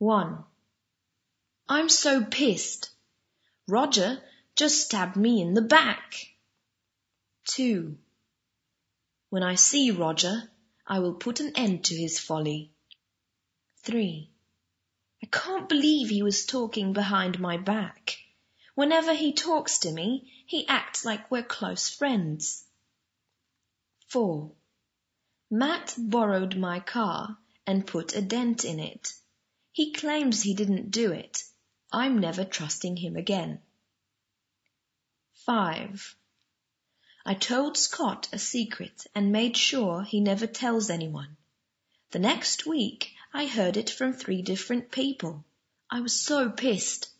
1. I'm so pissed. Roger just stabbed me in the back. 2. When I see Roger, I will put an end to his folly. 3. I can't believe he was talking behind my back. Whenever he talks to me, he acts like we're close friends. 4. Matt borrowed my car and put a dent in it. He claims he didn't do it. I'm never trusting him again. 5. I told Scott a secret and made sure he never tells anyone. The next week I heard it from 3 different people. I was so pissed.